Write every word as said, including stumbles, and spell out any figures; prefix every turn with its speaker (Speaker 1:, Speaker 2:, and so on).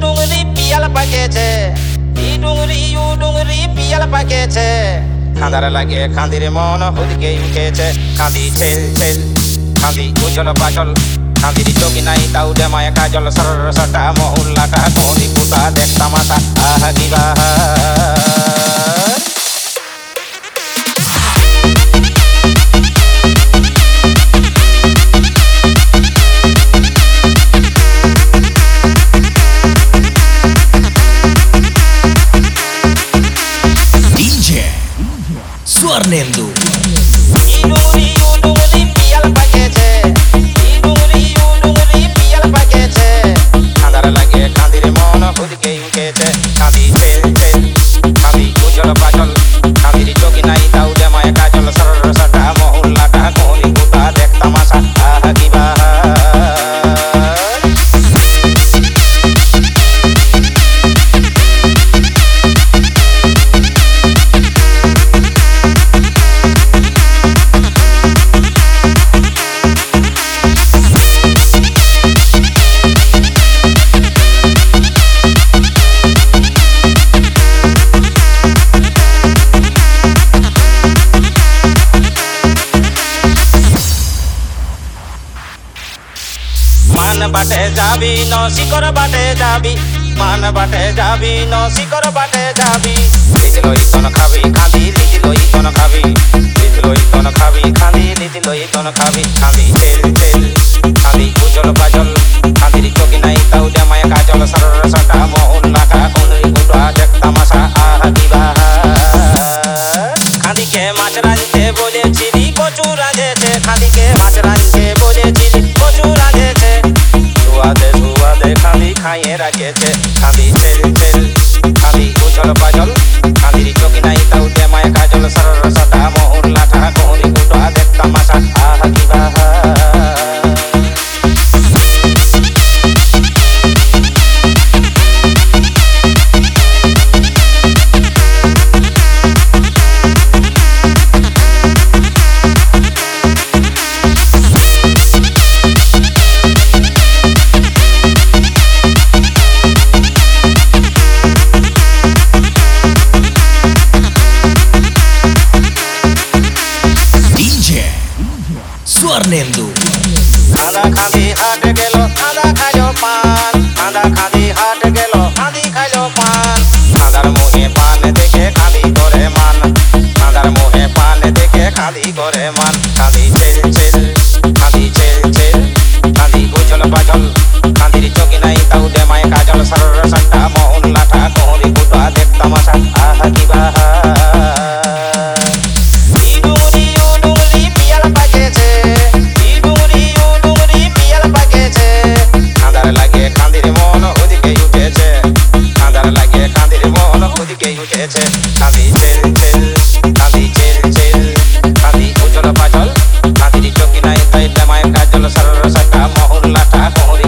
Speaker 1: ডুঙরি পিয়াল পাকেছে ই ডুঙরি ইউ ডুঙরি পিয়াল পাকেছে খাঁদার লাগে খাঁদির মন হুদকে উঠেছে খাঁদি ছেল ছেল খাঁদি উজল পাচল খাঁদির চোখি নাই তাও ডেমায় কাজল সরর সটা মহুল্লাটা কোনি কুটা দেখ তামাশা আহা কি বাহা
Speaker 2: Swarnendo
Speaker 1: ই ডুঙরি ইউ ডুঙরি পিয়াল পাকেছে ই ডুঙরি ইউ ডুঙরি পিয়াল পাকেছে খাঁদার লাগে খাঁদির মন হুদকে উঠেছে খাঁদি ছেল ছেল খাঁদি উজল পাচল খাঁদির চোখি নাই তাও ডেমায় কাজল সরর সটা মহুল্লাটা কোনি কুটা দেখ তামাশা আহা কি বাহা মান বাটে যাবি ন শিকর বাটে যাবি মান বাটে যাবি ন শিকর বাটে যাবি লিদিলই তন খাবি খাঁদি লিদিলই তন খাবি লিদিলই তন খাবি খাঁদি লিদিলই তন খাবি খাঁদি তেল তেল খাঁদি উজল পাজল খাঁদির চোখি নাই তাও ডেমায় কাজল সরর সটা মহুল্লাটা কোনি কুটা দেখ তামাশা আহা কি বাহা খাঁদিকে মাছ রাঁধতে বলেছিলি কচু রাঁধেছে খাঁদিকে মাছ রাঁধতে বলেছিলি কচু রাঁধেছে সুয়াদে সুয়াদে খাঁদি খাইয়ে রাখেছে খাঁদি তেল তেল খাঁদি উজল পাজল খাঁদির চোখি নাই তাও ডেমায় কাজল সরর সটা মহুল্লাটা কোনি কুটা দেখ তামাশা আহা কি বাহা
Speaker 2: Swarnendo
Speaker 1: খাঁদা খাঁদি হাট গেল খাঁদা খাইলো পান খাঁদা খাঁদি হাট গেল খাঁদি খাইলো পান খাঁদার মুহে পান দেখে খাঁদি করে মান খাঁদার মুহে পান দেখে খাঁদি করে মান খাঁদি ছেল ছেল খাঁদি ছেল ছেল খাঁদি উজল পাজল খাঁদির চোখি নাই তাও ডেমায় কাজল সরর সটা মহুল্লাটা কোনি কুটা দেখ তামাশা আহা কি বাহা ই ডুঙরি ইউ ডুঙরি পিয়াল পাকেছে ই ডুঙরি ইউ ডুঙরি পিয়াল পাকেছে খাঁদার লাগে খাঁদির মন হুদকে উঠেছে খাঁদার লাগে খাঁদির মন হুদকে উঠেছে খাঁদি ছেল ছেল খাঁদি ছেল ছেল খাঁদি উজল পাজল খাঁদির চোখি নাই তাই ডেমায় কাজল সরর সটা মহুল্লাটা কোনি